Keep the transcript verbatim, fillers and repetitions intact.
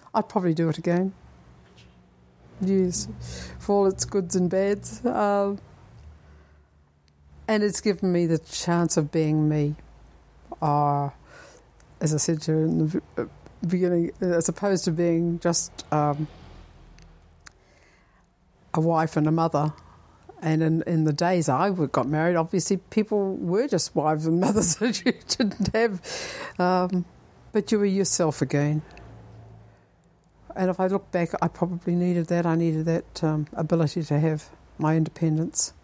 I'd probably do it again. Yes, for all its goods and bads. Um, and it's given me the chance of being me. Uh, as I said to you in the beginning, as opposed to being just um, a wife and a mother. And in, in the days I got married, obviously people were just wives and mothers that you didn't have. Um, but you were yourself again. And if I look back, I probably needed that. I needed that um, ability to have my independence.